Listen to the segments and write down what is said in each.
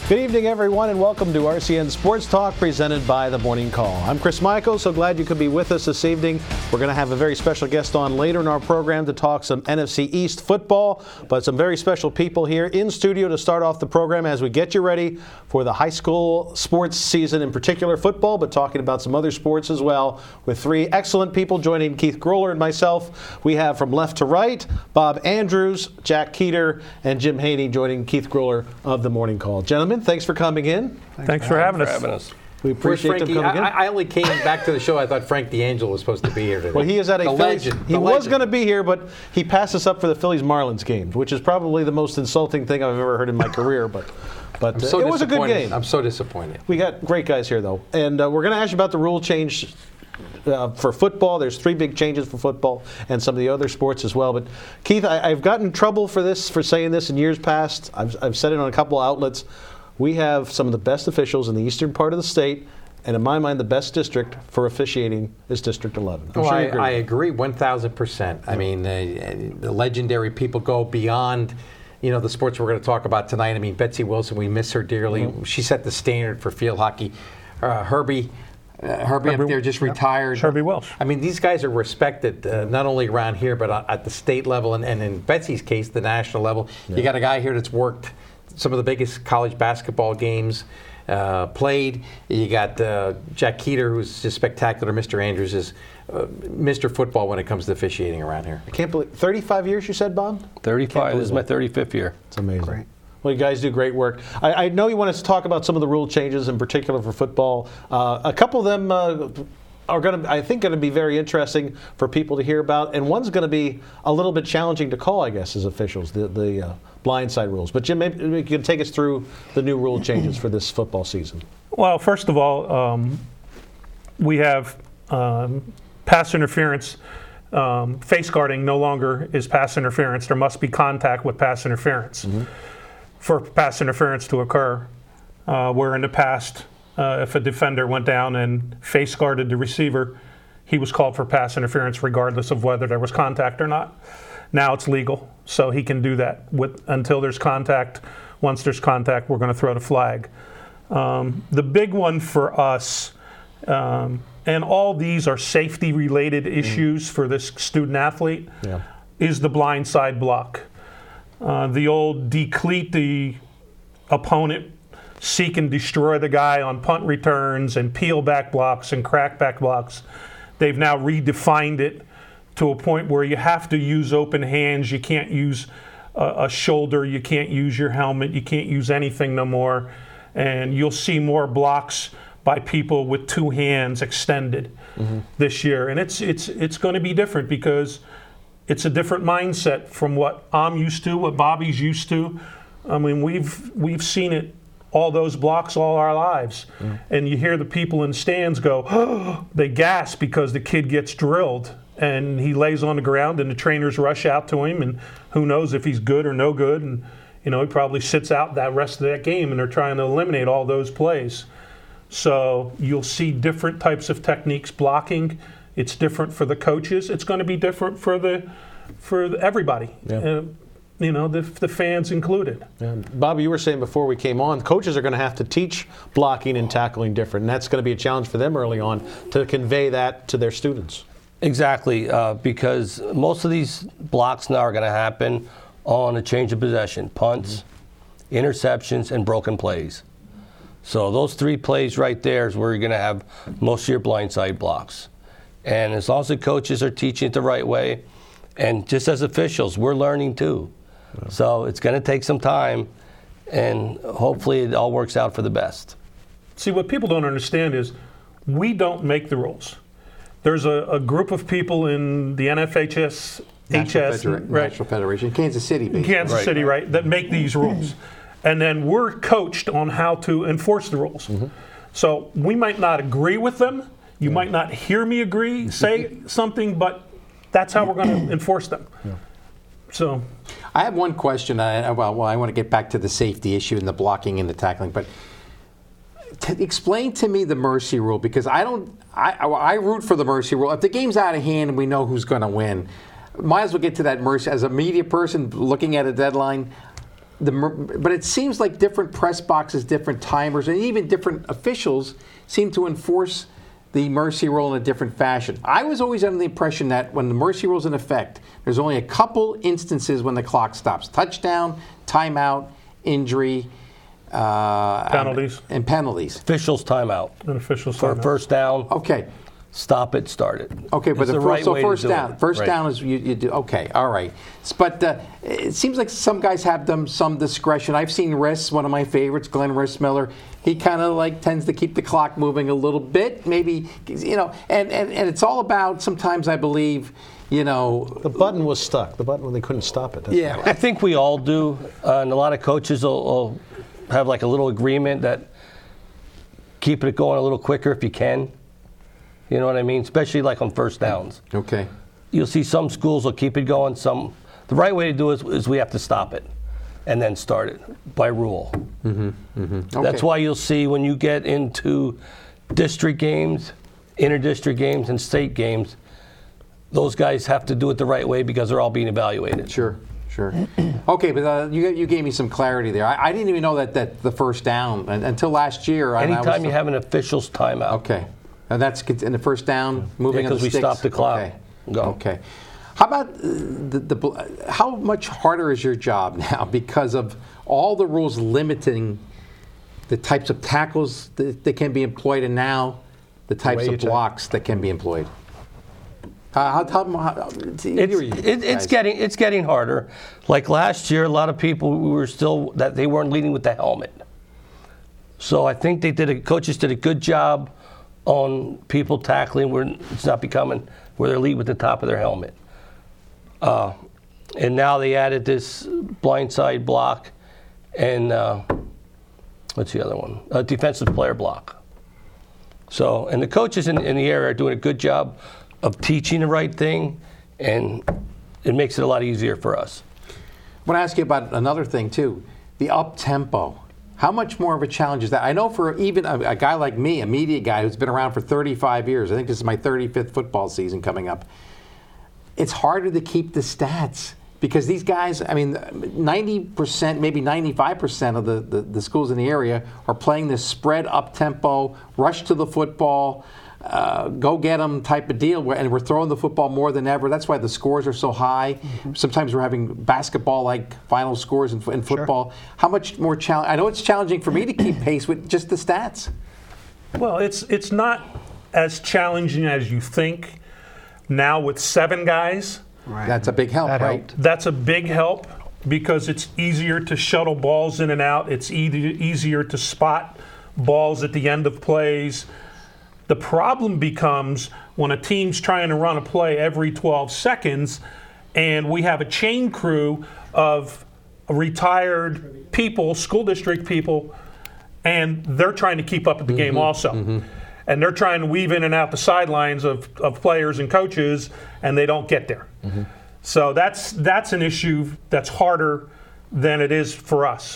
Good evening, everyone, and welcome to RCN Sports Talk presented by The Morning Call. I'm Chris Michael, so glad you could be with us this evening. We're going to have a very special guest on later in our program to talk some NFC East football, but some very special people here in studio to start off the program as we get you ready for the high school sports season, in particular football, but talking about some other sports as well, with three excellent people joining Keith Groller and myself. We have from left to right, Bob Andrews, Jack Keeter, and Jim Haney joining Keith Groller of The Morning Call. Gentlemen, thanks for coming in. Thanks for having us. We appreciate them coming in. I only came back to the show. I thought Frank D'Angelo was supposed to be here today. Well, he is at a Phillies. He was going to be here, but he passed us up for the Phillies-Marlins game, which is probably the most insulting thing I've ever heard in my career. But it was a good game. I'm so disappointed. We got great guys here, though. And we're going to ask you about the rule change for football. There's three big changes for football and some of the other sports as well. But, Keith, I've gotten in trouble for saying this in years past. I've said it on a couple of outlets. We have some of the best officials in the eastern part of the state, and in my mind, the best district for officiating is District 11. I agree 1,000%. I mean, the legendary people go beyond, the sports we're going to talk about tonight. I mean, Betsy Wilson, we miss her dearly. Mm-hmm. She set the standard for field hockey. Herbie up there just retired. Herbie Welsh. I mean, these guys are respected not only around here, but at the state level, and in Betsy's case, the national level. Yeah. You got a guy here that's worked some of the biggest college basketball games played. You got Jack Keeter, who's just spectacular. Mr. Andrews is Mr. Football when it comes to officiating around here. I can't believe 35 years you said, Bob? 35. This is my 35th year. It's amazing. Great. Well, you guys do great work. I know you want us to talk about some of the rule changes, in particular for football. A couple of them are going to be very interesting for people to hear about, and one's going to be a little bit challenging to call, I guess, as officials, the blindside rules. But Jim, maybe you can take us through the new rule changes for this football season. Well, first of all, we have pass interference. Face guarding no longer is pass interference. There must be contact with pass interference for pass interference to occur. Where in the past, if a defender went down and face guarded the receiver, he was called for pass interference regardless of whether there was contact or not. Now it's legal, so he can do that until there's contact. Once there's contact, we're going to throw the flag. The big one for us, and all these are safety-related issues for this student athlete, is the blindside block. The old decleat the opponent, seek and destroy the guy on punt returns and peel back blocks and crack back blocks. They've now redefined it to a point where you have to use open hands. You can't use a shoulder. You can't use your helmet. You can't use anything no more. And you'll see more blocks by people with two hands extended this year. And it's going to be different because it's a different mindset from what I'm used to, what Bobby's used to. I mean, we've seen it, all those blocks all our lives. And you hear the people in the stands go, oh, they gasp because the kid gets drilled. And he lays on the ground, and the trainers rush out to him, and who knows if he's good or no good. And he probably sits out that rest of that game, and they're trying to eliminate all those plays. So you'll see different types of techniques blocking. It's different for the coaches. It's going to be different for everybody. Yeah. The fans included. Yeah. Bob, you were saying before we came on, coaches are going to have to teach blocking and tackling different, and that's going to be a challenge for them early on to convey that to their students. Exactly, because most of these blocks now are going to happen on a change of possession, punts, interceptions, and broken plays. So those three plays right there is where you're going to have most of your blindside blocks. And as long as the coaches are teaching it the right way, and just as officials, we're learning too. Yeah. So it's going to take some time, and hopefully it all works out for the best. See, what people don't understand is we don't make the rules. There's a group of people in the NFHS, National Federation, Kansas City, that make these rules. And then we're coached on how to enforce the rules. So we might not agree with them. You might not hear me say something, but that's how we're going to enforce them. Yeah. So I have one question. I want to get back to the safety issue and the blocking and the tackling, but explain to me the mercy rule, because I root for the mercy rule. If the game's out of hand and we know who's going to win, might as well get to that mercy. As a media person looking at a deadline, but it seems like different press boxes, different timers, and even different officials seem to enforce the mercy rule in a different fashion. I was always under the impression that when the mercy rule is in effect, there's only a couple instances when the clock stops: touchdown, timeout, injury, penalties, and penalties. Officials timeout. An official's For timeout. first down. Okay. Stop it, start it. Okay, but It's the right way to first do down. it. First Right. down is you do. Okay, all right. But it seems like some guys have some discretion. I've seen Riss, one of my favorites, Glenn Rissmiller. He kind of like tends to keep the clock moving a little bit, maybe, and it's all about sometimes I believe, The button was stuck. The button when they couldn't stop it. That's yeah. I think we all do, and a lot of coaches will have like a little agreement that keep it going a little quicker if you can. You know what I mean? Especially like on first downs. Okay. You'll see some schools will keep it going. The right way to do it is we have to stop it and then start it by rule. Okay. That's why you'll see when you get into district games, inter-district games, and state games, those guys have to do it the right way because they're all being evaluated. Sure. Okay, but you gave me some clarity there. I didn't even know that the first down until last year. Anytime you have an official's timeout. Okay. And that's in the first down, moving on the because we sticks. stopped the clock. Okay. Go. Okay. How about how much harder is your job now because of all the rules limiting the types of tackles that can be employed, and now the types of blocks that can be employed? It's getting harder. Like last year, a lot of people they weren't leading with the helmet. So I think coaches did a good job on people tackling where it's not becoming where they're lead with the top of their helmet. And now they added this blindside block and what's the other one? A defensive player block. So, and the coaches in the area are doing a good job of teaching the right thing, and it makes it a lot easier for us. I want to ask you about another thing too, the up tempo. How much more of a challenge is that? I know for even a guy like me, a media guy who's been around for 35 years, I think this is my 35th football season coming up, it's harder to keep the stats because these guys, 90%, maybe 95% of the schools in the area are playing this spread up tempo, rush to the football, go get them type of deal, and we're throwing the football more than ever. That's why the scores are so high. Mm-hmm. Sometimes we're having basketball-like final scores in football. Sure. How much more challenge? I know it's challenging for me to keep pace with just the stats. Well, it's not as challenging as you think. Now with 7 guys, right. That's a big help, right? That's a big help because it's easier to shuttle balls in and out. It's easier to spot balls at the end of plays. The problem becomes when a team's trying to run a play every 12 seconds and we have a chain crew of retired people, school district people, and they're trying to keep up at the game also. Mm-hmm. And they're trying to weave in and out the sidelines of players and coaches, and they don't get there. Mm-hmm. So that's an issue that's harder than it is for us.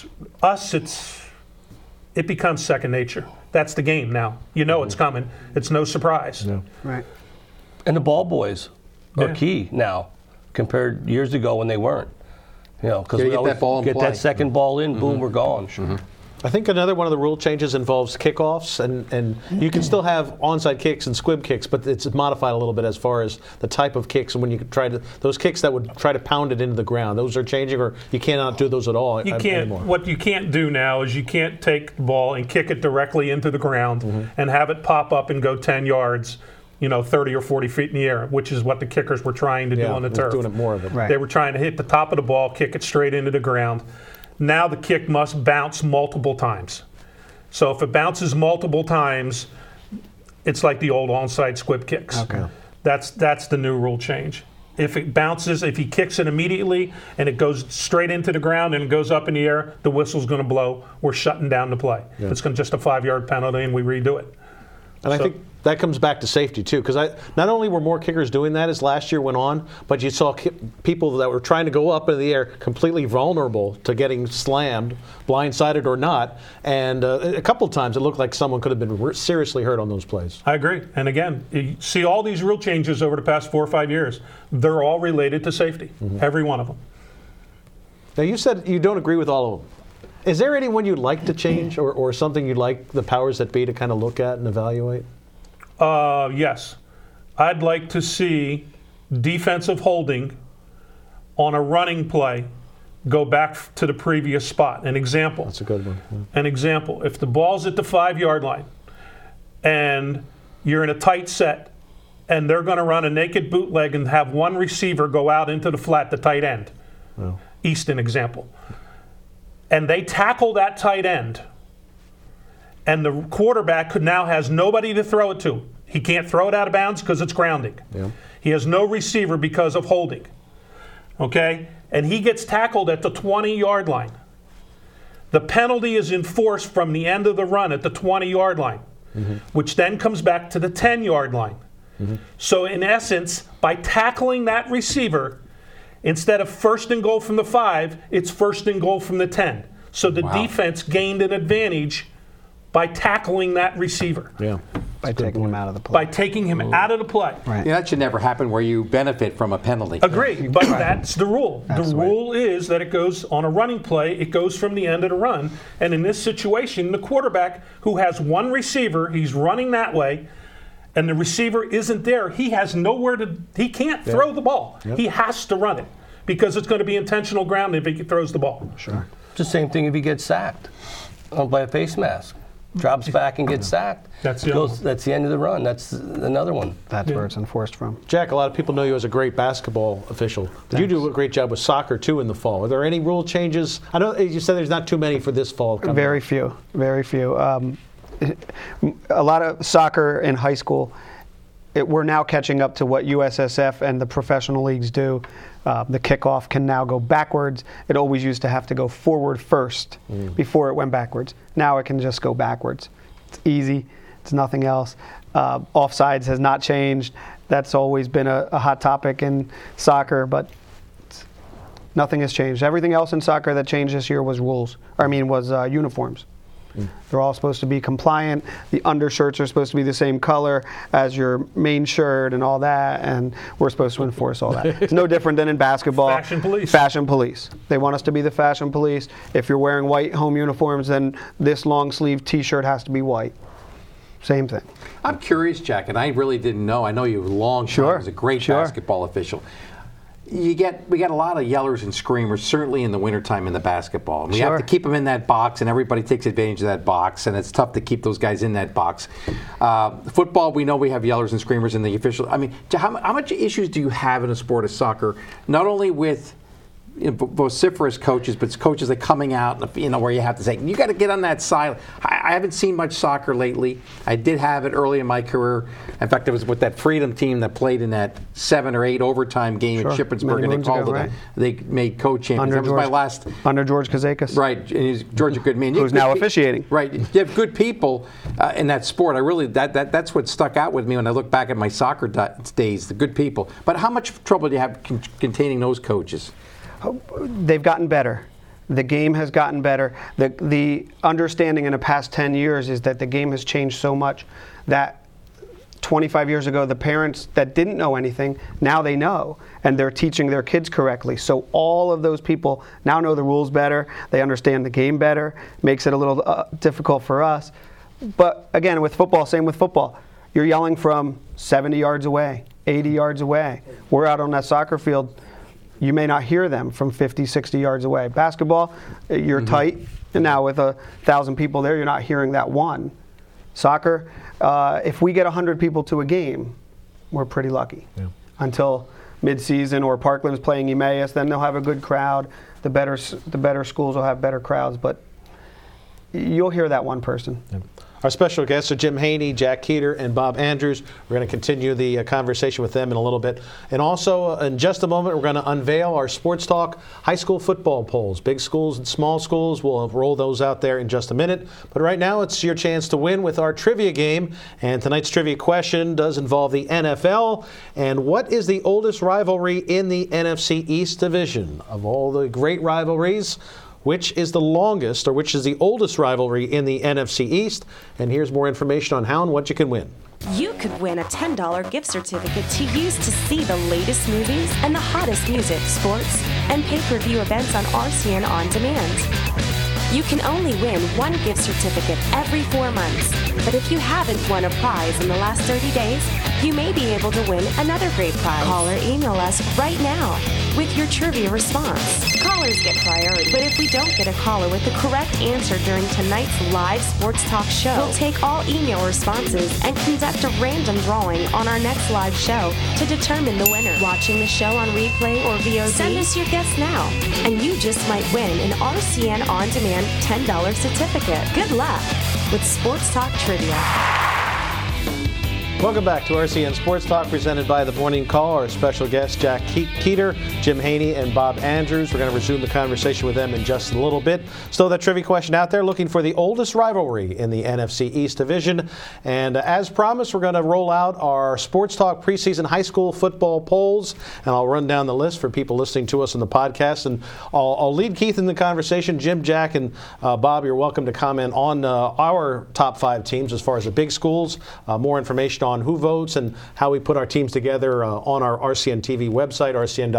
It becomes second nature. That's the game now. You know it's coming. It's no surprise. Yeah. Right. And the ball boys are key now compared years ago when they weren't. Because we always get that second ball in, boom, we're gone. Mm-hmm. I think another one of the rule changes involves kickoffs, and you can still have onside kicks and squib kicks, but it's modified a little bit as far as the type of kicks. And when you try to those kicks that would try to pound it into the ground, those are changing, or you cannot do those at all anymore. What you can't do now is you can't take the ball and kick it directly into the ground and have it pop up and go 10 yards. 30 or 40 feet in the air, which is what the kickers were trying to do on the turf. Doing it more of it. Right. They were trying to hit the top of the ball, kick it straight into the ground. Now the kick must bounce multiple times. So if it bounces multiple times, it's like the old onside squib kicks. Okay. That's the new rule change. If he kicks it immediately and it goes straight into the ground and it goes up in the air, the whistle's going to blow. We're shutting down the play. Yeah. It's just a 5-yard penalty and we redo it. And I think that comes back to safety, too, because not only were more kickers doing that as last year went on, but you saw people that were trying to go up in the air completely vulnerable to getting slammed, blindsided or not. And a couple of times it looked like someone could have been seriously hurt on those plays. I agree. And again, you see all these rule changes over the past 4 or 5 years. They're all related to safety, every one of them. Now, you said you don't agree with all of them. Is there anyone you'd like to change or something you'd like the powers that be to kind of look at and evaluate? Yes. I'd like to see defensive holding on a running play go back to the previous spot. An example. That's a good one. Yeah. An example. If the ball's at the 5-yard line and you're in a tight set and they're going to run a naked bootleg and have one receiver go out into the flat, the tight end. Well. Easton example. And they tackle that tight end, and the quarterback now has nobody to throw it to. He can't throw it out of bounds because it's grounding. Yeah. He has no receiver because of holding. Okay? And he gets tackled at the 20-yard line. The penalty is enforced from the end of the run at the 20-yard line, which then comes back to the 10-yard line. So in essence, by tackling that receiver, instead of first and goal from the 5, it's first and goal from the 10. So the defense gained an advantage by tackling that receiver. Yeah. By taking him out of the play. By taking him out of the play. Right. Yeah, that should never happen where you benefit from a penalty. Agree, but that's the rule. That's the rule is that it goes on a running play, it goes from the end of the run. And in this situation, the quarterback who has one receiver, he's running that way, and the receiver isn't there, he has nowhere to, he can't throw the ball. He has to run it because it's going to be intentional grounding if he throws the ball. Sure. It's the same thing if he gets sacked by a face mask. Drops back and gets sacked. That's the That's the end of the run. That's another one. That's where it's enforced from. Jack, a lot of people know you as a great basketball official. But you do a great job with soccer, too, in the fall. Are there any rule changes? I know you said there's not too many for this fall. Very few. Very few. A lot of soccer in high school, we're now catching up to what USSF and the professional leagues do. The kickoff can now go backwards. It always used to have to go forward first before it went backwards. Now it can just go backwards. It's easy. It's nothing else. Offsides has not changed. That's always been a hot topic in soccer, but nothing has changed. Everything else in soccer that changed this year was uniforms. They're all supposed to be compliant. The undershirts are supposed to be the same color as your main shirt and all that, and we're supposed to enforce all that. It's no different than in basketball. Fashion police. Fashion police. They want us to be the fashion police. If you're wearing white home uniforms, then this long sleeve T-shirt has to be white. Same thing. I'm curious, Jack, and I really didn't know. I know you have a long time as a great basketball official. We get a lot of yellers and screamers, certainly in the wintertime in the basketball. And we have to keep them in that box, and everybody takes advantage of that box, and it's tough to keep those guys in that box. Football, we know we have yellers and screamers in the official. I mean, how much issues do you have in a sport of soccer, not only with vociferous coaches, but coaches that coming out, where you have to say, you got to get on that side. I haven't seen much soccer lately. I did have it early in my career. In fact, it was with that Freedom team that played in that 7 or 8 overtime game at Shippensburg, and they called it. They made co-champions. That was my last. Under George Kazakis. Right, and he's George a good man. Who's now officiating. Right, you have good people in that sport. I really that's what stuck out with me when I look back at my soccer days. The good people. But how much trouble do you have containing those coaches? They've gotten better. The game has gotten better. The understanding in the past 10 years is that the game has changed so much that 25 years ago, the parents that didn't know anything, now they know, and they're teaching their kids correctly. So all of those people now know the rules better. They understand the game better. Makes it a little difficult for us. But again, with football, same with football. You're yelling from 70 yards away, 80 yards away. We're out on that soccer field. You may not hear them from 50, 60 yards away. Basketball, you're tight, and now with 1,000 people there, you're not hearing that one. Soccer, if we get 100 people to a game, we're pretty lucky. Yeah. Until mid-season or Parkland's playing Emmaus, then they'll have a good crowd. The better schools will have better crowds, but you'll hear that one person. Yeah. Our special guests are Jim Haney, Jack Keeter, and Bob Andrews. We're going to continue the conversation with them in a little bit. And also, in just a moment, we're going to unveil our Sports Talk high school football polls. Big schools and small schools, we'll roll those out there in just a minute. But right now, it's your chance to win with our trivia game. And tonight's trivia question does involve the NFL. And what is the oldest rivalry in the NFC East Division? Of all the great rivalries, which is the longest, or which is the oldest rivalry in the NFC East? And here's more information on how and what you can win. You could win a $10 gift certificate to use to see the latest movies and the hottest music, sports, and pay-per-view events on RCN On Demand. You can only win one gift certificate every 4 months, but if you haven't won a prize in the last 30 days, you may be able to win another great prize. Call or email us right now with your trivia response. Callers get priority, but if we don't get a caller with the correct answer during tonight's live sports talk show, we'll take all email responses and conduct a random drawing on our next live show to determine the winner. Watching the show on replay or VOD? Send us your guess now, and you just might win an RCN On Demand $10 certificate. Good luck with Sports Talk Trivia. Welcome back to RCN Sports Talk, presented by The Morning Call. Our special guests, Jack Keeter, Jim Haney, and Bob Andrews. We're going to resume the conversation with them in just a little bit. Still that trivia question out there, looking for the oldest rivalry in the NFC East Division. And as promised, we're going to roll out our Sports Talk preseason high school football polls. And I'll run down the list for people listening to us on the podcast. And I'll lead Keith in the conversation. Jim, Jack, and Bob, you're welcome to comment on our top 5 teams as far as the big schools. More information on who votes and how we put our teams together on our RCN TV website,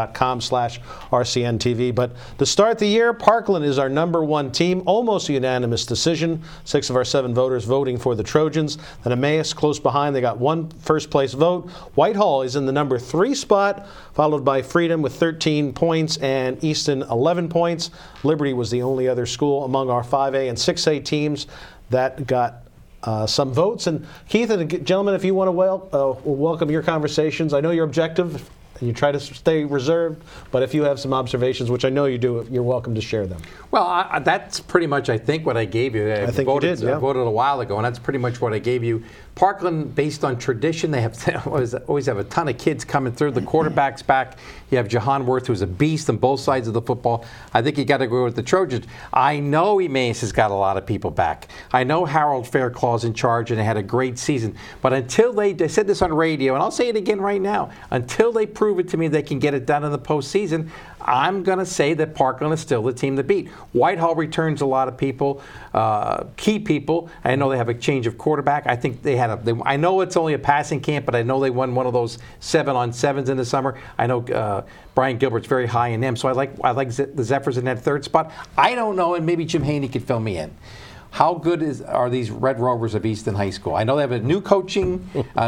rcn.com/RCNTV. But to start the year, Parkland is our number 1 team, almost a unanimous decision. 6 of our 7 voters voting for the Trojans. Then Emmaus close behind. They got 1 first-place vote. Whitehall is in the number 3 spot, followed by Freedom with 13 points and Easton 11 points. Liberty was the only other school among our 5A and 6A teams that got some votes. And Keith and gentlemen, if you want to welcome your conversations. I know you're objective and you try to stay reserved, but if you have some observations, which I know you do, you're welcome to share them. Well, that's pretty much, I think, what I gave you. I think you did, yeah. I voted a while ago, and that's pretty much what I gave you. Parkland, based on tradition, they always have a ton of kids coming through. The quarterback's back. You have Jahan Worth, who's a beast on both sides of the football. I think you got to go with the Trojans. I know Emmaus has got a lot of people back. I know Harold Fairclaw's in charge, and they had a great season. But until they said this on radio, and I'll say it again right now, until they prove it to me they can get it done in the postseason, I'm going to say that Parkland is still the team to beat. Whitehall returns a lot of people, key people. I know they have a change of quarterback. I think I know it's only a passing camp, but I know they won one of those 7-on-7s in the summer. I know Brian Gilbert's very high in them, so I like the Zephyrs in that 3rd spot. I don't know, and maybe Jim Haney could fill me in. How good are these Red Rovers of Easton High School? I know they have a new coaching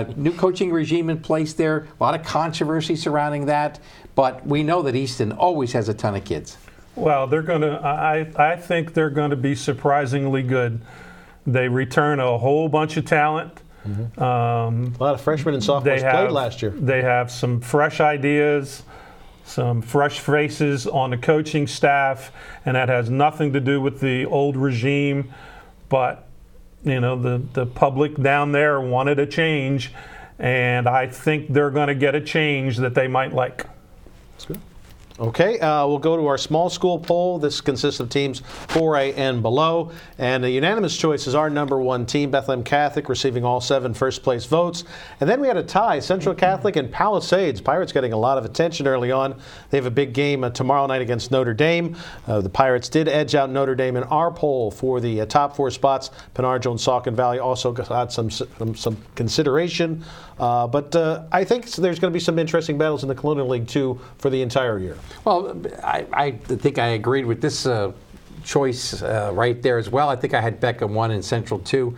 regime in place there. A lot of controversy surrounding that, but we know that Easton always has a ton of kids. Well, they're going to. I think they're going to be surprisingly good. They return a whole bunch of talent. Mm-hmm. A lot of freshmen and sophomores played last year. They have some fresh ideas, some fresh faces on the coaching staff, and that has nothing to do with the old regime. But, the public down there wanted a change, and I think they're going to get a change that they might like. That's good. Okay, we'll go to our small school poll. This consists of teams 4A and below. And the unanimous choice is our number 1 team, Bethlehem Catholic, receiving all 7 first-place votes. And then we had a tie, Central Catholic and Palisades. Pirates getting a lot of attention early on. They have a big game tomorrow night against Notre Dame. The Pirates did edge out Notre Dame in our poll for the top 4 spots. Penarjo and Saucon Valley also got some consideration. But I think there's going to be some interesting battles in the Colonial League, too, for the entire year. Well, I think I agreed with this choice right there as well. I think I had Becca 1 and Central 2.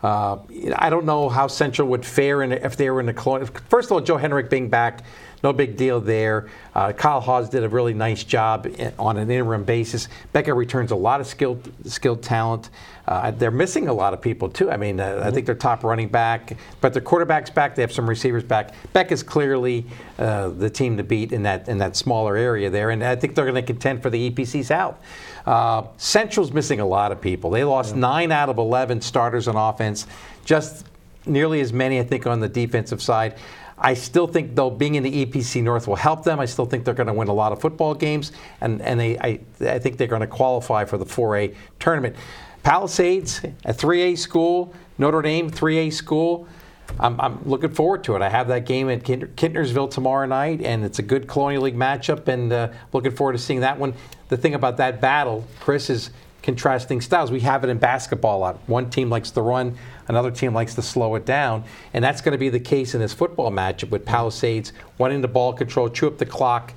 I don't know how Central would fare if they were in the Colonial. First of all, Joe Henrik being back, no big deal there. Kyle Hawes did a really nice job on an interim basis. Becca returns a lot of skilled talent. They're missing a lot of people, too. I mean, I think their top running back, but their quarterback's back. They have some receivers back. Becca's clearly the team to beat in that smaller area there, and I think they're going to contend for the EPC South. Central's missing a lot of people. They lost 9 out of 11 starters on offense, just nearly as many, I think, on the defensive side. I still think, though, being in the EPC North will help them. I still think they're going to win a lot of football games, and I think they're going to qualify for the 4A tournament. Palisades, a 3A school, Notre Dame, 3A school. I'm looking forward to it. I have that game at Kintnersville tomorrow night, and it's a good Colonial League matchup, and looking forward to seeing that one. The thing about that battle, Chris, is contrasting styles. We have it in basketball a lot. One team likes to run, another team likes to slow it down, and that's going to be the case in this football matchup with Palisades wanting the ball control, chew up the clock.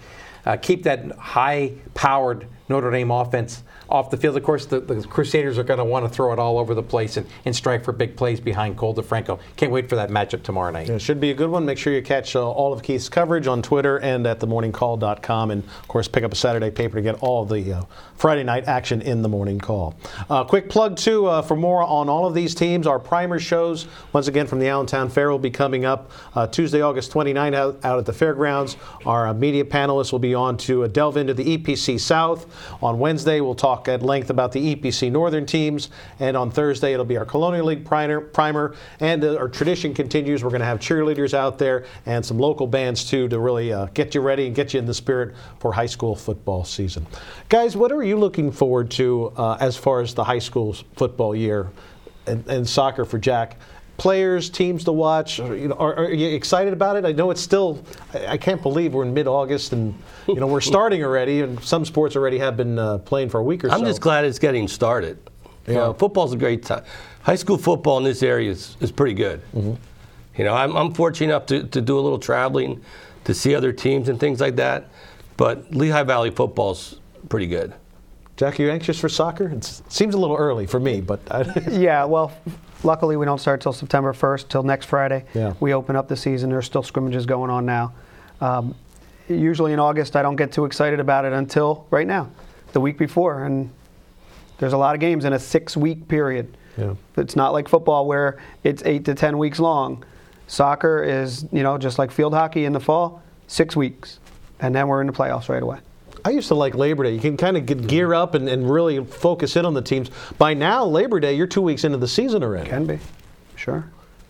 keep that high-powered Notre Dame offense off the field. Of course, the Crusaders are going to want to throw it all over the place and strike for big plays behind Cole DeFranco. Can't wait for that matchup tomorrow night. It should be a good one. Make sure you catch all of Keith's coverage on Twitter and at themorningcall.com. And, of course, pick up a Saturday paper to get all of the Friday night action in the Morning Call. Quick plug, too, for more on all of these teams. Our primer shows, once again, from the Allentown Fair will be coming up Tuesday, August 29th out at the fairgrounds. Our media panelists will be on to delve into the EPC South. On Wednesday, we'll talk at length about the EPC Northern teams. And on Thursday, it'll be our Colonial League primer. And our tradition continues. We're going to have cheerleaders out there and some local bands, too, to really get you ready and get you in the spirit for high school football season. Guys, what are you looking forward to as far as the high school football year and soccer for Jack? Players, teams to watch, are you excited about it? I know it's still, I can't believe we're in mid-August and we're starting already, and some sports already have been playing for a week or so. I'm just glad it's getting started. Football's a great time. High school football in this area is pretty good. Mm-hmm. I'm fortunate enough to do a little traveling to see other teams and things like that, but Lehigh Valley football's pretty good. Jack, are you anxious for soccer? It seems a little early for me, but yeah, well, luckily we don't start till September 1st, till next Friday. Yeah. We open up the season. There's still scrimmages going on now. Usually in August, I don't get too excited about it until right now, the week before, and there's a lot of games in a 6-week period. Yeah. It's not like football where it's 8 to 10 weeks long. Soccer is, just like field hockey in the fall, 6 weeks, and then we're in the playoffs right away. I used to like Labor Day. You can kind of gear up and really focus in on the teams. By now, Labor Day, you're 2 weeks into the season already. Can be, sure.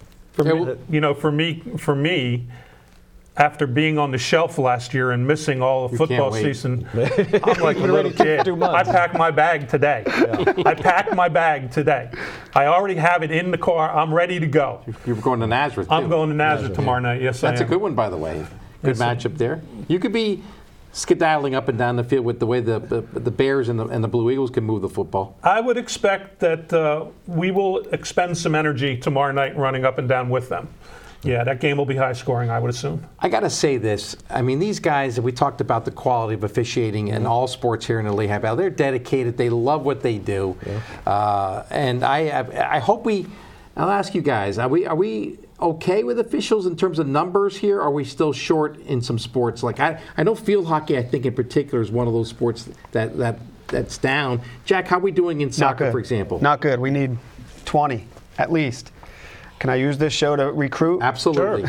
For me, after being on the shelf last year and missing all of football season, I'm like a little kid. I packed my bag today. Yeah. I packed my bag today. I already have it in the car. I'm ready to go. You're going to Nazareth, too. I'm going to Nazareth tomorrow night. Yes, That's I am. a good one, by the way. Good matchup there. You could be skedaddling up and down the field with the way the Bears and the Blue Eagles can move the football. I would expect that we will expend some energy tomorrow night running up and down with them. Yeah, that game will be high scoring, I would assume. I got to say this. I mean, these guys, we talked about the quality of officiating in all sports here in the Lehigh Valley. They're dedicated. They love what they do. Yeah. And I hope I'll ask you guys, are we okay with officials in terms of numbers here? Are we still short in some sports? Like I know field hockey, I think in particular, is one of those sports that's down. Jack, how are we doing in soccer, for example? Not good. We need 20 at least. Can I use this show to recruit? Absolutely.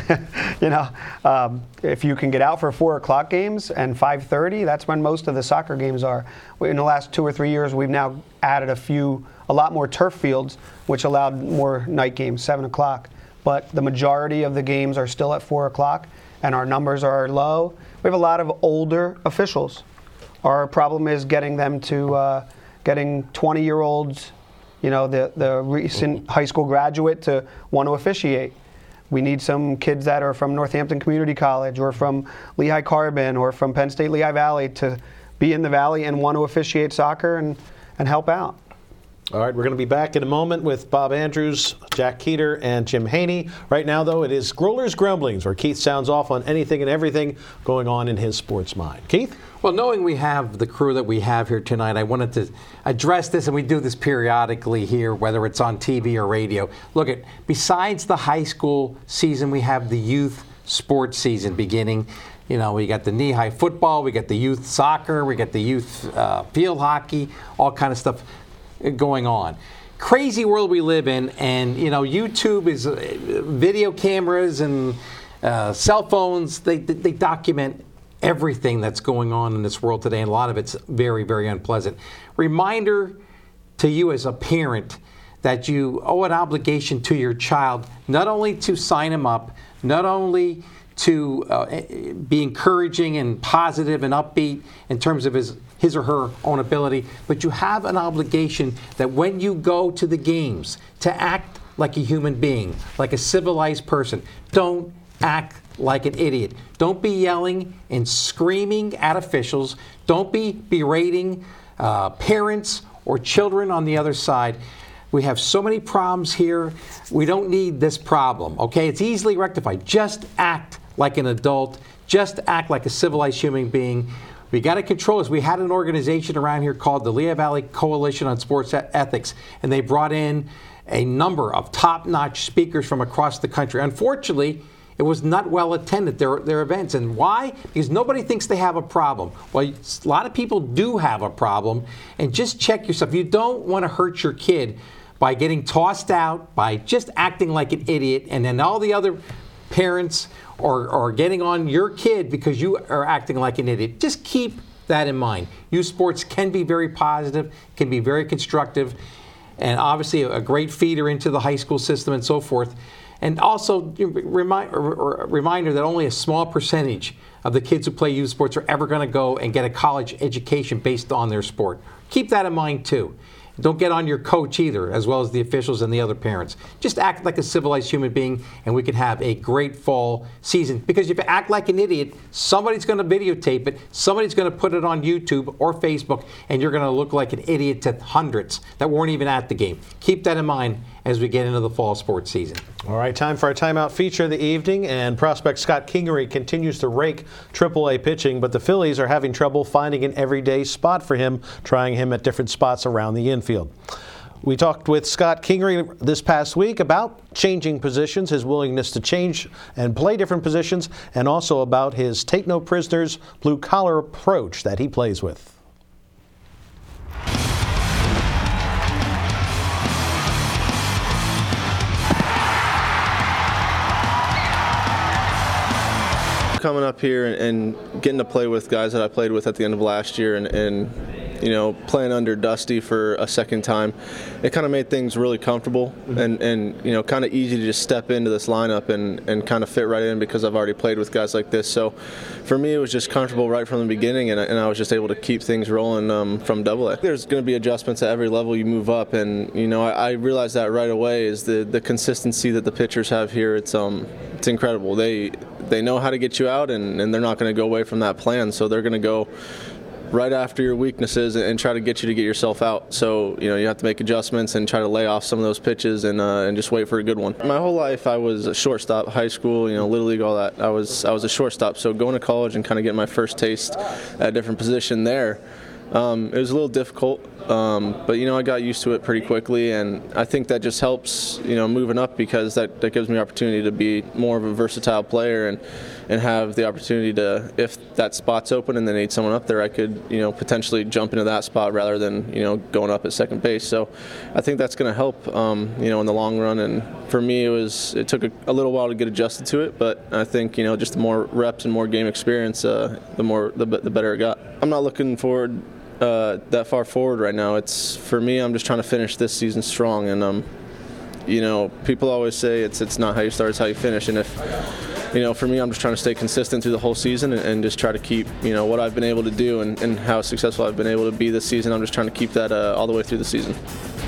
Sure. If you can get out for 4 o'clock games and 5:30, that's when most of the soccer games are. In the last 2 or 3 years, we've now added a lot more turf fields, which allowed more night games, 7 o'clock. But the majority of the games are still at 4 o'clock, and our numbers are low. We have a lot of older officials. Our problem is getting them to getting 20-year-olds, the recent high school graduate to want to officiate. We need some kids that are from Northampton Community College or from Lehigh Carbon or from Penn State Lehigh Valley to be in the Valley and want to officiate soccer and help out. All right, we're going to be back in a moment with Bob Andrews, Jack Keeter, and Jim Haney. Right now, though, it is Growler's Grumblings, where Keith sounds off on anything and everything going on in his sports mind. Keith? Well, knowing we have the crew that we have here tonight, I wanted to address this, and we do this periodically here, whether it's on TV or radio. Look, besides the high school season, we have the youth sports season beginning. We got the knee-high football, we got the youth soccer, we got the youth field hockey, all kind of stuff going on. Crazy world we live in, and YouTube is video cameras and cell phones. They document everything that's going on in this world today, and a lot of it's very, very unpleasant. Reminder to you as a parent that you owe an obligation to your child, not only to sign him up, not only to be encouraging and positive and upbeat in terms of his or her own ability, but you have an obligation that when you go to the games, to act like a human being, like a civilized person. Don't act like an idiot. Don't be yelling and screaming at officials. Don't be berating parents or children on the other side. We have so many problems here. We don't need this problem, okay? It's easily rectified. Just act like an adult. Just act like a civilized human being. We got to control this. We had an organization around here called the Lehigh Valley Coalition on Sports Ethics, and they brought in a number of top-notch speakers from across the country. Unfortunately, it was not well attended, their events. And why? Because nobody thinks they have a problem. Well, a lot of people do have a problem. And just check yourself. You don't want to hurt your kid by getting tossed out, by just acting like an idiot, and then all the other parents are getting on your kid because you are acting like an idiot. Just keep that in mind. Youth sports can be very positive, can be very constructive, and obviously a great feeder into the high school system and so forth. And also, reminder that only a small percentage of the kids who play youth sports are ever going to go and get a college education based on their sport. Keep that in mind, too. Don't get on your coach either, as well as the officials and the other parents. Just act like a civilized human being, and we can have a great fall season. Because if you act like an idiot, somebody's going to videotape it, somebody's going to put it on YouTube or Facebook, and you're going to look like an idiot to hundreds that weren't even at the game. Keep that in mind as we get into the fall sports season. All right, time for our timeout feature of the evening, and prospect Scott Kingery continues to rake AAA pitching, but the Phillies are having trouble finding an everyday spot for him, trying him at different spots around the infield. We talked with Scott Kingery this past week about changing positions, his willingness to change and play different positions, and also about his take-no-prisoners, blue-collar approach that he plays with. Coming up here and getting to play with guys that I played with at the end of last year and you know, playing under Dusty for a second time, it kind of made things really comfortable and you know, kind of easy to just step into this lineup and kind of fit right in because I've already played with guys like this. So for me, it was just comfortable right from the beginning, and I was just able to keep things rolling from Double-A. There's going to be adjustments at every level you move up, and you know, I realized that right away is the consistency that the pitchers have here. It's incredible. They know how to get you out, and they're not going to go away from that plan. So they're going to go right after your weaknesses and try to get you to get yourself out. So you know, you have to make adjustments and try to lay off some of those pitches and just wait for a good one. My whole life I was a shortstop, high school, you know, Little League, all that. I was a shortstop. So going to college and kind of getting my first taste at a different position there, it was a little difficult, but you know, I got used to it pretty quickly, and I think that just helps, you know, moving up, because that gives me opportunity to be more of a versatile player and have the opportunity to, if that spot's open and they need someone up there, I could, you know, potentially jump into that spot rather than, you know, going up at second base. So I think that's going to help, you know, in the long run. And for me, it took a little while to get adjusted to it, but I think, you know, just the more reps and more game experience, the better it got. I'm not looking forward that far forward right now. It's, for me, I'm just trying to finish this season strong, and you know, people always say it's not how you start, it's how you finish, and if, you know, for me, I'm just trying to stay consistent through the whole season and just try to keep, you know, what I've been able to do and how successful I've been able to be this season. I'm just trying to keep that all the way through the season.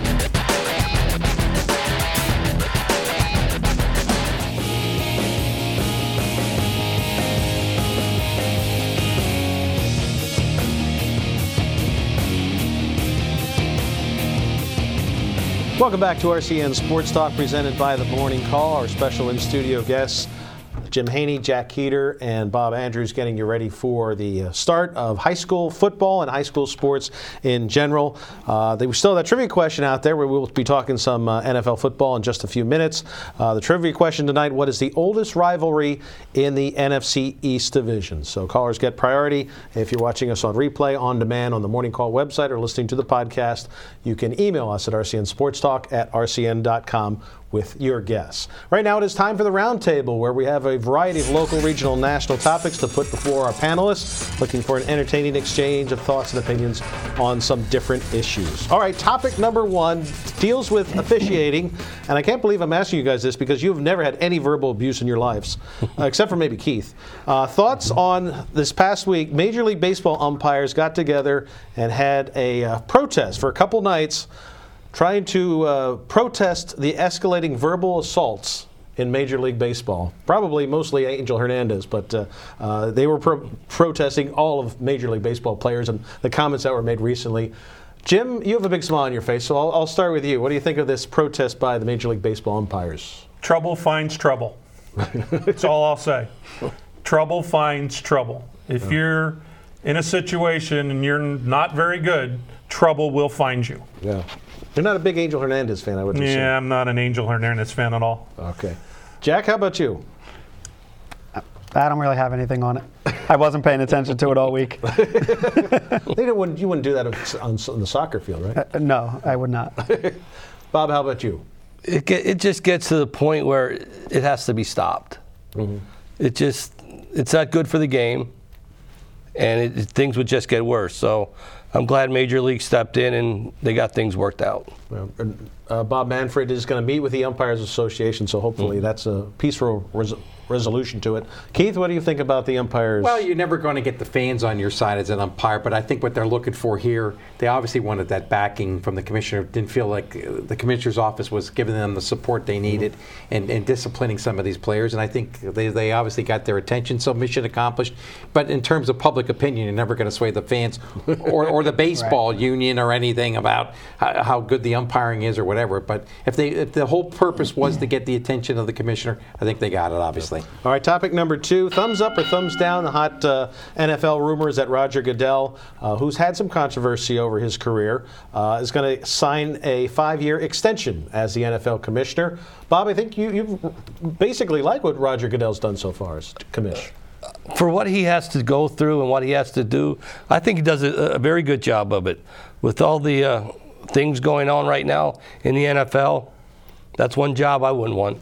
Welcome back to RCN Sports Talk, presented by The Morning Call. Our special in-studio guests, Jim Haney, Jack Keeter, and Bob Andrews, getting you ready for the start of high school football and high school sports in general. We still have that trivia question out there where we'll be talking some NFL football in just a few minutes. The trivia question tonight: what is the oldest rivalry in the NFC East Division? So callers get priority. If you're watching us on replay, on demand, on the Morning Call website, or listening to the podcast, you can email us at rcnsportstalk@rcn.com with your guess. Right now it is time for the Roundtable, where we have a variety of local, regional, national topics to put before our panelists, looking for an entertaining exchange of thoughts and opinions on some different issues. All right, topic number one deals with officiating, and I can't believe I'm asking you guys this because you've never had any verbal abuse in your lives, except for maybe Keith. Thoughts on this past week? Major League Baseball umpires got together and had a protest for a couple nights, trying to protest the escalating verbal assaults in Major League Baseball. Probably mostly Angel Hernandez, but they were protesting all of Major League Baseball players and the comments that were made recently. Jim, you have a big smile on your face, so I'll start with you. What do you think of this protest by the Major League Baseball umpires? Trouble finds trouble. That's all I'll say. Trouble finds trouble. If you're in a situation and you're not very good, trouble will find you. Yeah. You're not a big Angel Hernandez fan, I would assume. Yeah, I'm not an Angel Hernandez fan at all. Okay. Jack, how about you? I don't really have anything on it. I wasn't paying attention to it all week. You wouldn't do that on the soccer field, right? No, I would not. Bob, how about you? It just gets to the point where it has to be stopped. Mm-hmm. It's not good for the game, and things would just get worse. So I'm glad Major League stepped in and they got things worked out. Well, Bob Manfred is going to meet with the Umpires Association, so hopefully that's a peaceful resolution to it. Keith, what do you think about the umpires? Well, you're never going to get the fans on your side as an umpire, but I think what they're looking for here, they obviously wanted that backing from the commissioner. Didn't feel like the commissioner's office was giving them the support they needed and disciplining some of these players, and I think they obviously got their attention, so mission accomplished. But in terms of public opinion, you're never going to sway the fans or the baseball union or anything about how good the umpiring is or whatever. But if the whole purpose was to get the attention of the commissioner, I think they got it, obviously. All right, topic number 2, thumbs up or thumbs down, the hot NFL rumors that Roger Goodell, who's had some controversy over his career, is going to sign a 5-year extension as the NFL commissioner. Bob, I think you basically like what Roger Goodell's done so far as commissioner. For what he has to go through and what he has to do, I think he does a very good job of it. With all the things going on right now in the NFL, that's one job I wouldn't want.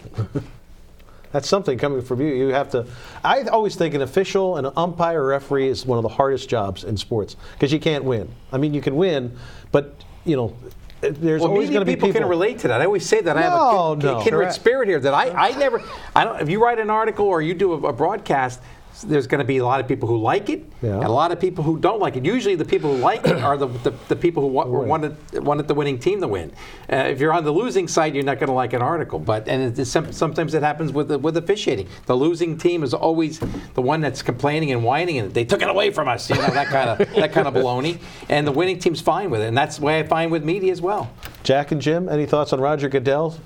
That's something coming from you. You have to. I always think an official, an umpire, or referee is one of the hardest jobs in sports because you can't win. I mean, you can win, but there's always going to be people can relate to that. I always say that I have a kindred spirit here. That I never. I don't. If you write an article or you do a broadcast, there's going to be a lot of people who like it and a lot of people who don't like it. Usually the people who like it are the people who wanted the winning team to win. If you're on the losing side, you're not going to like an article. Sometimes it happens with officiating. The losing team is always the one that's complaining and whining, and they took it away from us. That kind of baloney. And the winning team's fine with it, and that's the way I find with media as well. Jack and Jim, any thoughts on Roger Goodell?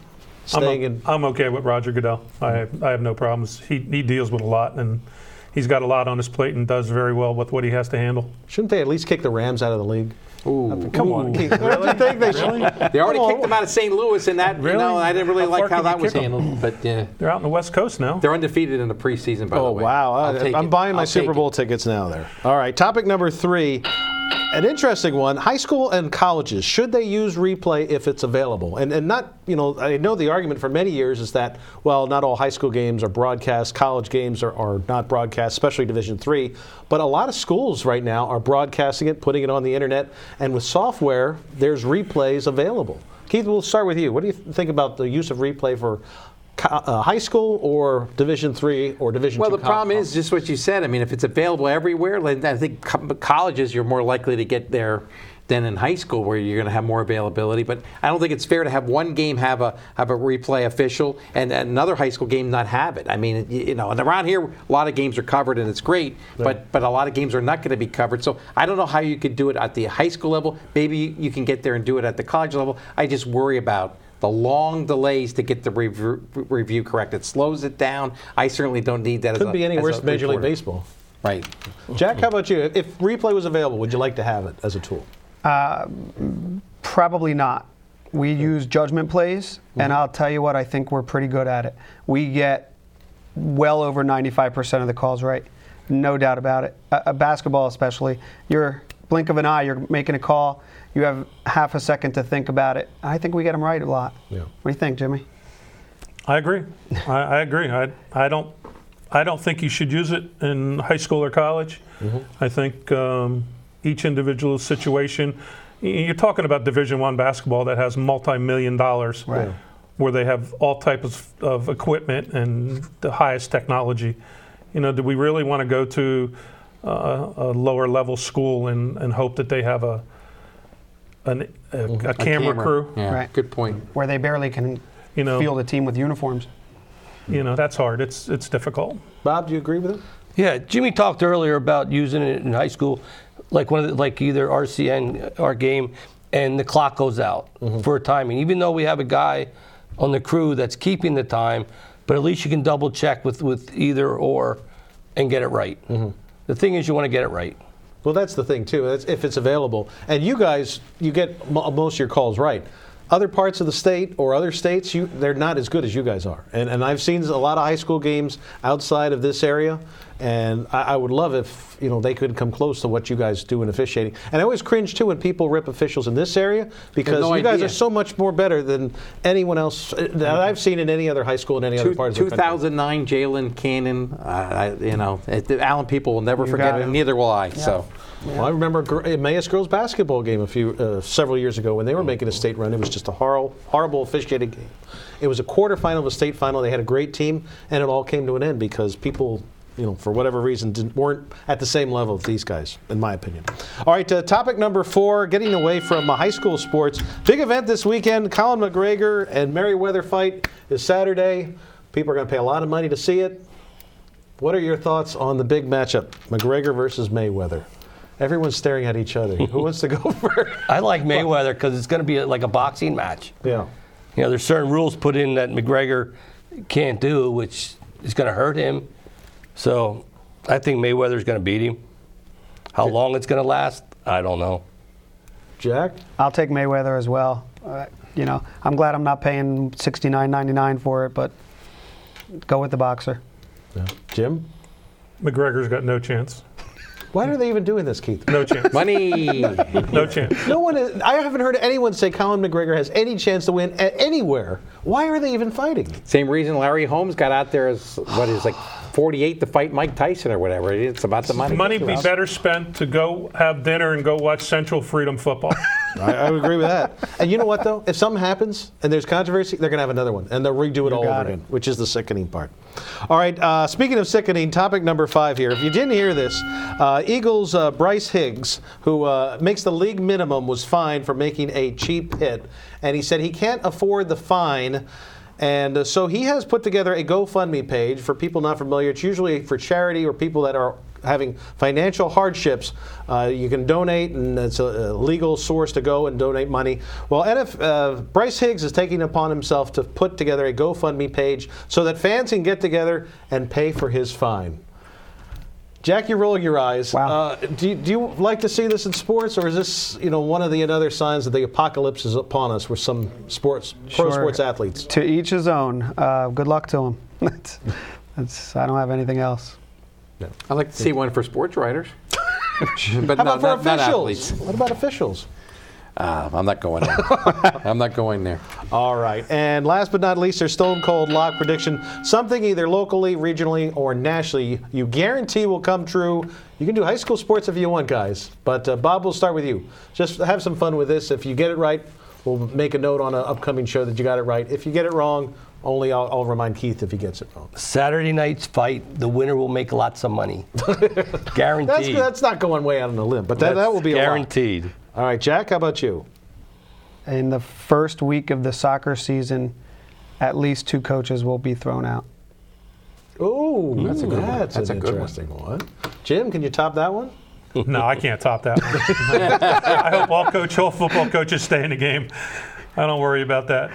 I'm okay with Roger Goodell. I have no problems. He deals with a lot, and he's got a lot on his plate and does very well with what he has to handle. Shouldn't they at least kick the Rams out of the league? Come on, Keith. Don't you think they should? They already kicked them out of St. Louis, and that I didn't really like how that was handled. But they're out on the West Coast now. They're undefeated in the preseason. By the way. Oh wow! I'm buying my Super Bowl tickets now. There. All right. Topic number 3. An interesting one. High school and colleges, should they use replay if it's available? And not, I know the argument for many years is that, well, not all high school games are broadcast. College games are not broadcast, especially Division III. But a lot of schools right now are broadcasting it, putting it on the internet. And with software, there's replays available. Keith, we'll start with you. What do you think about the use of replay for high school or Division III or Division II? Well, the problem is just what you said. I mean, if it's available everywhere, I think colleges you're more likely to get there than in high school, where you're going to have more availability. But I don't think it's fair to have one game have a replay official and another high school game not have it. I mean, and around here a lot of games are covered and it's great, but a lot of games are not going to be covered. So I don't know how you could do it at the high school level. Maybe you can get there and do it at the college level. I just worry about the long delays to get the review correct. It slows it down. I certainly don't need that. Couldn't be any worse than Major League Baseball. Right. Jack, how about you? If replay was available, would you like to have it as a tool? Probably not. We use judgment plays, and I'll tell you what, I think we're pretty good at it. We get well over 95% of the calls right. No doubt about it. Basketball especially. You're blink of an eye, you're making a call. You have half a second to think about it. I think we get them right a lot. Yeah. What do you think, Jimmy? I agree. I agree. I don't think you should use it in high school or college. I think each individual situation. You're talking about Division I basketball that has multi-million dollars, right, where they have all types of equipment and the highest technology. Do we really want to go to a lower level school and hope that they have a camera crew? Yeah, right. Good point. Where they barely can field a team with uniforms. That's hard. It's difficult. Bob, do you agree with it? Yeah, Jimmy talked earlier about using it in high school, like either RCN, our game, and the clock goes out for timing. Even though we have a guy on the crew that's keeping the time, but at least you can double check with either or and get it right. The thing is, you want to get it right. Well, that's the thing, too. That's if it's available. And you guys, you get most of your calls right. Other parts of the state or other states, they're not as good as you guys are. And I've seen a lot of high school games outside of this area, and I would love if they could come close to what you guys do in officiating. And I always cringe, too, when people rip officials in this area, because you guys are so much more better than anyone else that I've seen in any other high school in any other part of the country. 2009, Jalen Cannon, the Allen people will never forget it, and neither will I. Yeah. So. Yeah. Well, I remember Emmaus girls basketball game several years ago when they were making a state run. It was just a horrible officiated game. It was a quarterfinal of a state final. They had a great team, and it all came to an end because people, for whatever reason, weren't at the same level as these guys, in my opinion. All right, topic number 4, getting away from high school sports. Big event this weekend. Colin McGregor and Mayweather fight is Saturday. People are going to pay a lot of money to see it. What are your thoughts on the big matchup, McGregor versus Mayweather? Everyone's staring at each other. Who wants to go first? I like Mayweather because it's going to be like a boxing match. Yeah. There's certain rules put in that McGregor can't do, which is going to hurt him. So I think Mayweather's going to beat him. How long it's going to last, I don't know. Jack? I'll take Mayweather as well. I'm glad I'm not paying $69.99 for it, but go with the boxer. Yeah. Jim? McGregor's got no chance. Why are they even doing this, Keith? No chance. Money. No chance. No one. I haven't heard anyone say Colin McGregor has any chance to win anywhere. Why are they even fighting? Same reason Larry Holmes got out there as 48 to fight Mike Tyson or whatever. It's about the money. Money be better spent to go have dinner and go watch Central Freedom football. I would agree with that. And you know what, though? If something happens and there's controversy, they're going to have another one. And they'll redo it all over again, which is the sickening part. All right, speaking of sickening, topic number 5 here. If you didn't hear this, Eagles' Bryce Higgs, who makes the league minimum, was fined for making a cheap hit. And he said he can't afford the fine. And so he has put together a GoFundMe page for people not familiar. It's usually for charity or people that are having financial hardships. You can donate, and it's a legal source to go and donate money. Well, Bryce Higgs is taking it upon himself to put together a GoFundMe page so that fans can get together and pay for his fine. Jack, you're rolling your eyes. Wow. Do you like to see this in sports, or is this one of the other signs that the apocalypse is upon us with some pro sports athletes? To each his own. Good luck to them. I don't have anything else. No. I'd like to see one for sports writers. But How about for officials? Not athletes. What about officials? I'm not going there. I'm not going there. All right. And last but not least, their Stone Cold Lock prediction. Something either locally, regionally, or nationally you guarantee will come true. You can do high school sports if you want, guys. But Bob, we'll start with you. Just have some fun with this. If you get it right, we'll make a note on an upcoming show that you got it right. If you get it wrong, I'll remind Keith if he gets it wrong. Saturday night's fight, the winner will make lots of money. Guaranteed. That's not going way out on a limb, but that will be guaranteed. A lot. All right, Jack, how about you? In the first week of the soccer season, at least 2 coaches will be thrown out. Oh, that's a good one. That's an interesting one. Jim, can you top that one? No, I can't top that one. I hope all football coaches stay in the game. I don't worry about that.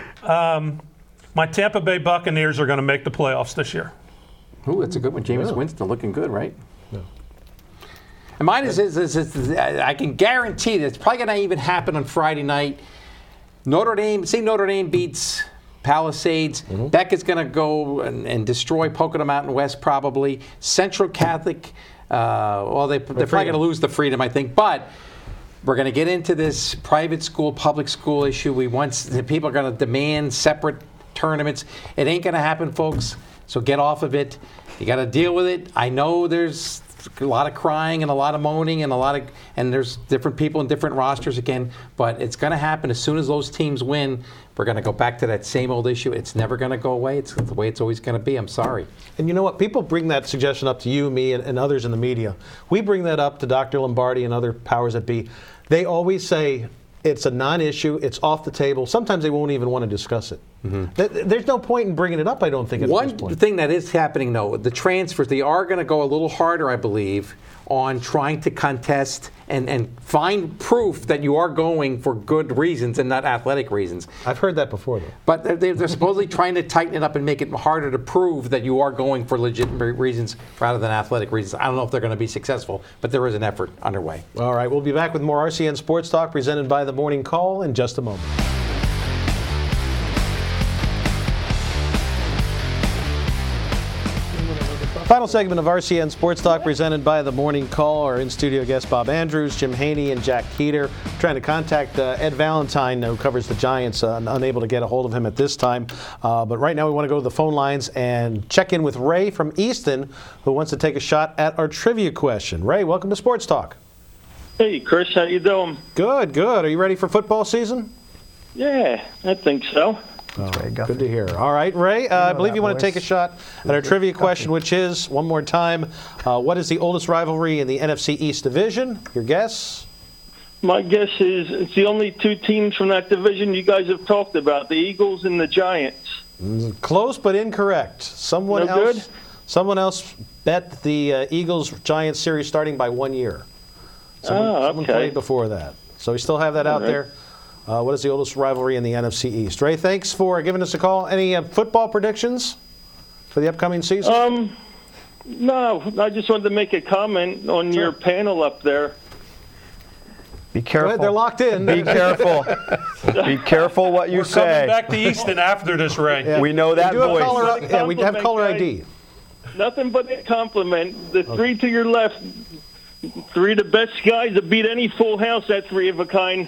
My Tampa Bay Buccaneers are going to make the playoffs this year. Ooh, that's a good one. Jameis Winston looking good, right? Yeah. And mine is I can guarantee that it's probably going to even happen on Friday night. Notre Dame beats Palisades. Mm-hmm. Beck is going to go and destroy Pocono Mountain West probably. Central Catholic, they're probably going to lose the Freedom, I think. But we're going to get into this private school, public school issue. People are going to demand separate tournaments. It ain't going to happen, folks. So get off of it. You got to deal with it. I know there's a lot of crying and a lot of moaning and there's different people in different rosters again, but it's going to happen as soon as those teams win. We're going to go back to that same old issue. It's never going to go away. It's the way it's always going to be. I'm sorry. And you know what? People bring that suggestion up to you, me, and others in the media. We bring that up to Dr. Lombardi and other powers that be. They always say it's a non-issue. It's off the table. Sometimes they won't even want to discuss it. There's no point in bringing it up, I don't think, at this One point. thing that is happening, though, the transfers, they are going to go a little harder, I believe, on trying to contest and find proof that you are going for good reasons and not athletic reasons. I've heard that before, though. But they're supposedly trying to tighten it up and make it harder to prove that you are going for legitimate reasons rather than athletic reasons. I don't know if they're going to be successful, but there is an effort underway. All right, we'll be back with more RCN Sports Talk presented by The Morning Call in just a moment. Final segment of RCN Sports Talk presented by The Morning Call. Our in-studio guests Bob Andrews, Jim Haney, and Jack Keeter. Trying to contact Ed Valentine, who covers the Giants, unable to get a hold of him at this time. But right now we want to go to the phone lines and check in with Ray from Easton, who wants to take a shot at our trivia question. Ray, welcome to Sports Talk. Hey, Chris, how you doing? Good, good. Are you ready for football season? Yeah, I think so. Good to hear. All right, Ray, I believe you want to take a shot at our trivia question, which is, one more time, what is the oldest rivalry in the NFC East Division? Your guess? My guess is it's the only two teams from that division you guys have talked about, the Eagles and the Giants. Close but incorrect. Someone else bet the Eagles-Giants series starting by 1 year. Someone played before that. So we still have that out there. What is the oldest rivalry in the NFC East? Ray, thanks for giving us a call. Any football predictions for the upcoming season? No, I just wanted to make a comment on your panel up there. Be careful. Go ahead, they're locked in. Be careful. Be careful what you We're say. coming back to Easton after this, Ray. Yeah. We know that voice. We have caller ID. Nothing but a compliment. The three to your left, three of the best guys that beat any full house at Three of a Kind.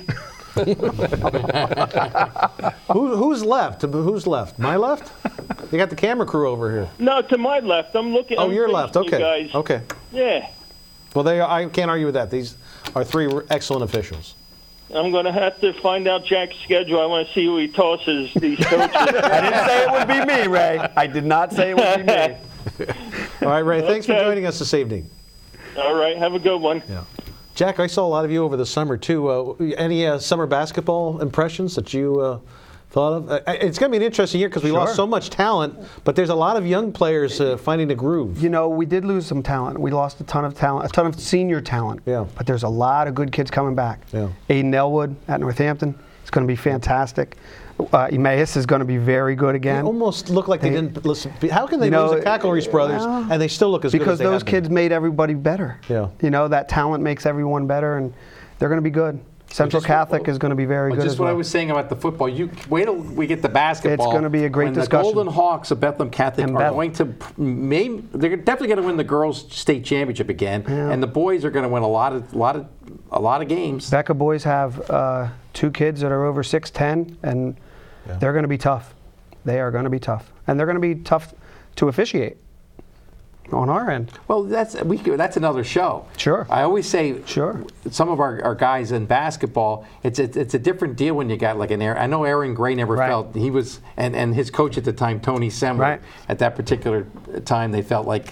Who's left? Who's left? My left? You got the camera crew over here. No, to my left. I'm looking. Oh, your left. Okay. You guys. Okay. Yeah. Well, I can't argue with that. These are three excellent officials. I'm going to have to find out Jack's schedule. I want to see who he tosses these coaches. I didn't say it would be me, Ray. I did not say it would be me. All right, Ray, thanks for joining us this evening. All right, have a good one. Yeah. Jack, I saw a lot of you over the summer, too. Any summer basketball impressions that you thought of? It's going to be an interesting year because we lost so much talent, but there's a lot of young players finding the groove. You know, we did lose some talent. We lost a ton of talent, a ton of senior talent. Yeah. But there's a lot of good kids coming back. Yeah. Aiden Elwood at Northampton is going to be fantastic. Emmaus is going to be very good again. They almost look like they didn't listen. How can they lose the Cackle-Reese brothers and they still look as good as they have been? Because those kids made everybody better. Yeah. You know, that talent makes everyone better, and they're going to be good. Central Catholic is going to be very good Just as well. what I was saying about the football. You wait till we get the basketball. It's going to be a great discussion. The Golden Hawks of Bethlehem Catholic are going to they're definitely going to win the girls' state championship again, and the boys are going to win a lot of games. Becca boys have two kids that are over 6'10", and they're going to be tough. They are going to be tough, and they're going to be tough to officiate on our end. Well, that's another show. Sure. I always say some of our guys in basketball, it's a different deal when you got like an Aaron. I know Aaron Gray never felt he was, and his coach at the time, Tony Semler, at that particular time, they felt like.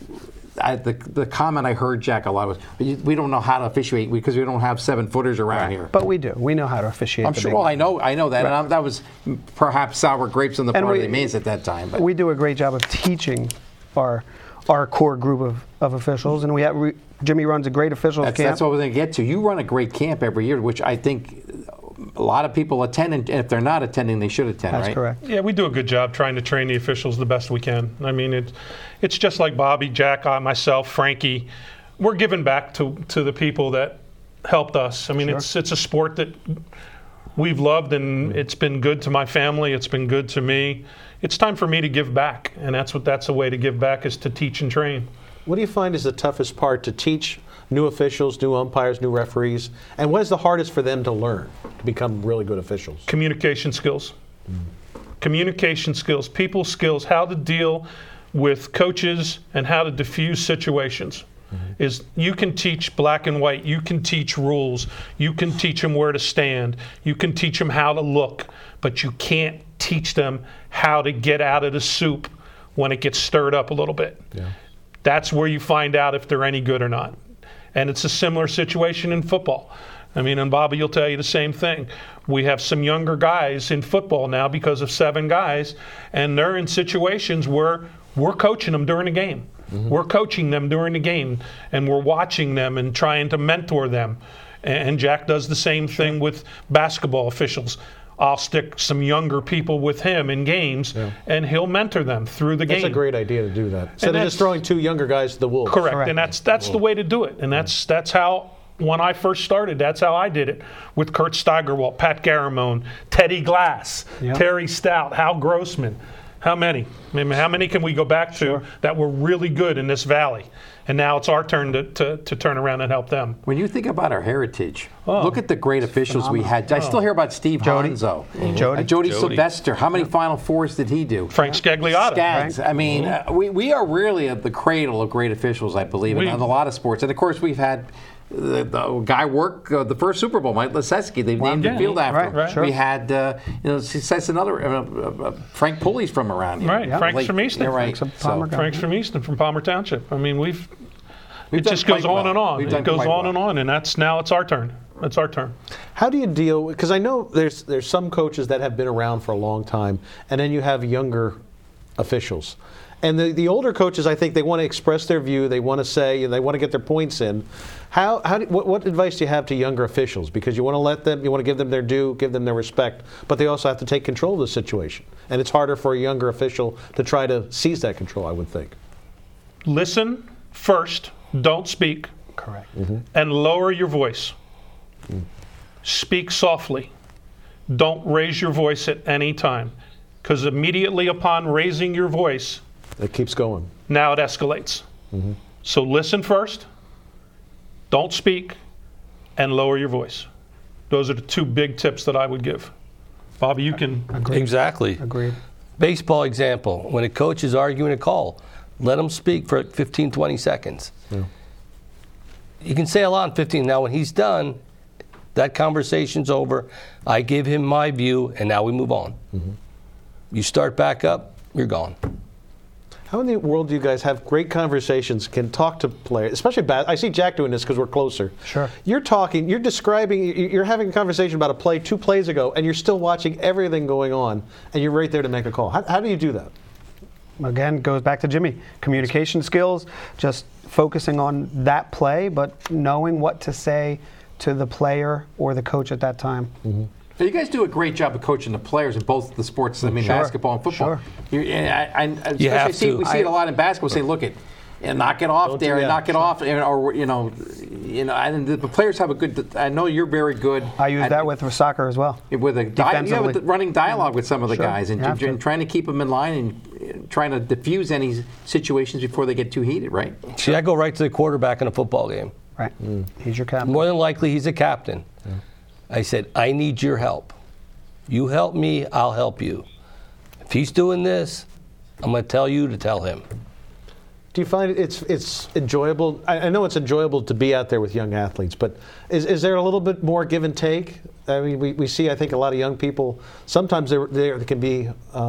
The comment I heard, Jack, a lot was, we don't know how to officiate because we don't have 7-footers around here. But we do. We know how to officiate. I'm sure. Well, I know that, and that was perhaps sour grapes on the part of the Mainz at that time. But we do a great job of teaching our core group of officials, and we have Jimmy runs a great officials camp. That's what we're going to get to. You run a great camp every year, which I think a lot of people attend, and if they're not attending, they should attend, That's correct. Yeah, we do a good job trying to train the officials the best we can. I mean, it's just like Bobby, Jack, myself, Frankie. We're giving back to the people that helped us. I mean, it's a sport that we've loved, and it's been good to my family. It's been good to me. It's time for me to give back, and that's a way to give back is to teach and train. What do you find is the toughest part to teach new officials, new umpires, new referees, and what is the hardest for them to learn to become really good officials? Communication skills. Communication skills, people skills, how to deal with coaches and how to diffuse situations. Is you can teach black and white, you can teach rules, you can teach them where to stand, you can teach them how to look, but you can't teach them how to get out of the soup when it gets stirred up a little bit. Yeah. That's where you find out if they're any good or not. And it's a similar situation in football. I mean, and Bobby will tell you the same thing. We have some younger guys in football now because of 7 guys, and they're in situations where we're coaching them during the game. We're coaching them during the game, and we're watching them and trying to mentor them. And Jack does the same thing with basketball officials. I'll stick some younger people with him in games, and he'll mentor them through the game. That's a great idea to do that. Instead of just throwing 2 younger guys to the wolves. Correct. And that's the way to do it. And that's how, when I first started, that's how I did it with Kurt Steigerwalt, Pat Garamone, Teddy Glass, Terry Stout, Hal Grossman. How many? I mean, how many can we go back to that were really good in this valley? And now it's our turn to turn around and help them. When you think about our heritage, look at the great officials we had. I still hear about Steve Hanzo. Jody Sylvester. How many Final Fours did he do? Frank Scagliotta. Skaggs. I mean, we are really at the cradle of great officials, I believe, in a lot of sports. And, of course, we've had the guy work the first Super Bowl, Mike Lasecki. They named the field after him. Right. We had, that's another, Frank Pulley's from around here. Right, Frank's from Easton. Right. Frank's from Easton, from Palmer Township. I mean, it just goes on and on. It goes on and on, and now it's our turn. It's our turn. How do you deal, because I know there's some coaches that have been around for a long time, and then you have younger officials. And the older coaches, I think they want to express their view, they want to say, and they want to get their points in. What advice do you have to younger officials? Because you want to give them their due, give them their respect, but they also have to take control of the situation. And it's harder for a younger official to try to seize that control, I would think. Listen first, don't speak. Correct. And lower your voice. Speak softly. Don't raise your voice at any time, because immediately upon raising your voice, it keeps going. Now it escalates. So listen first, don't speak, and lower your voice. Those are the 2 big tips that I would give. Bobby, you can... Exactly. Agreed. Baseball example, when a coach is arguing a call, let him speak for 15, 20 seconds. You can say a lot in 15. Now when he's done, that conversation's over. I give him my view, and now we move on. You start back up, you're gone. How in the world do you guys have great conversations, can talk to players, especially I see Jack doing this because we're closer. Sure. You're talking, you're describing, you're having a conversation about a play 2 plays ago, and you're still watching everything going on, and you're right there to make a call. How do you do that? Again, goes back to Jimmy. Communication skills, just focusing on that play, but knowing what to say to the player or the coach at that time. You guys do a great job of coaching the players in both the sports, basketball and football. Sure. We see it a lot in basketball. Say, look, knock it off there, and knock it off, or and the players have a good. I know you're very good. I use that with soccer as well. With with running dialogue with some of the guys and trying to keep them in line and trying to diffuse any situations before they get too heated. Right. See, I go right to the quarterback in a football game. Right. He's your captain. More than likely, he's a captain. I said, I need your help. You help me, I'll help you. If he's doing this, I'm going to tell you to tell him. Do you find it's enjoyable? I know it's enjoyable to be out there with young athletes, but is there a little bit more give and take? I mean, we see, I think, a lot of young people, sometimes they can be,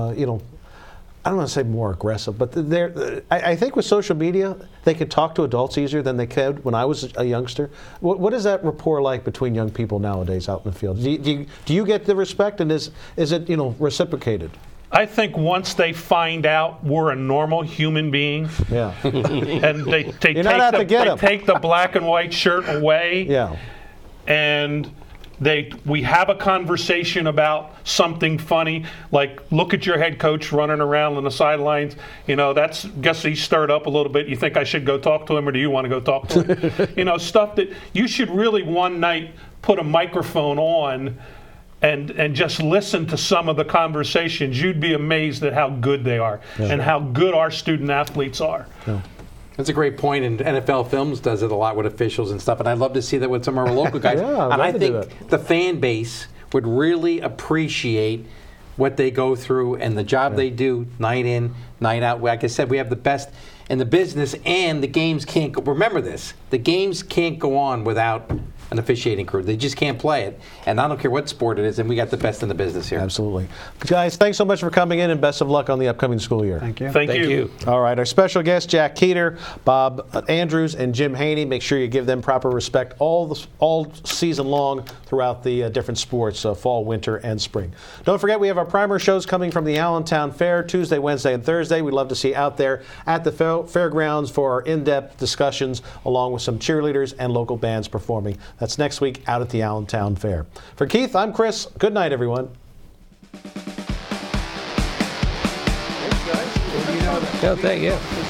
I don't want to say more aggressive, but I think with social media, they can talk to adults easier than they could when I was a youngster. What is that rapport like between young people nowadays out in the field? Do you get the respect, and is it reciprocated? I think once they find out we're a normal human being, and they take the black and white shirt away, and we have a conversation about something funny, like look at your head coach running around on the sidelines. Guess he's stirred up a little bit. You think I should go talk to him, or do you want to go talk to him? Stuff that you should really one night put a microphone on and just listen to some of the conversations. You'd be amazed at how good they are and how good our student athletes are. That's a great point, and NFL Films does it a lot with officials and stuff, and I'd love to see that with some of our local guys. And I think the fan base would really appreciate what they go through and the job they do night in, night out. Like I said, we have the best in the business, and the games can't go. Remember this, the games can't go on without an officiating crew. They just can't play it. And I don't care what sport it is, and we got the best in the business here. Absolutely. Guys, thanks so much for coming in, and best of luck on the upcoming school year. Thank you. Thank Thank you. All right, our special guests, Jack Keeter, Bob Andrews, and Jim Haney. Make sure you give them proper respect all season long throughout the different sports, fall, winter, and spring. Don't forget, we have our primer shows coming from the Allentown Fair Tuesday, Wednesday, and Thursday. We'd love to see you out there at the fairgrounds for our in-depth discussions, along with some cheerleaders and local bands performing. That's next week out at the Allentown Fair. For Keith, I'm Chris. Good night, everyone. Yeah, thank you.